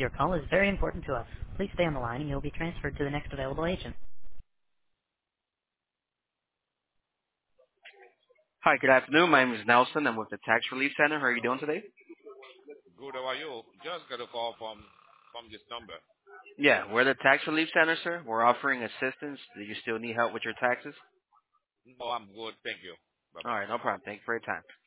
Your call is very important to us. Please stay on the line and you'll be transferred to the next available agent. Hi, good afternoon. My name is Nelson. I'm with the Tax Relief Center. How are you doing today? Good, how are you? Just got a call from this number. Yeah, we're the Tax Relief Center, sir. We're offering assistance. Do you still need help with your taxes? No, I'm good. Thank you. All Bye-bye. right, no problem. Thank you for your time.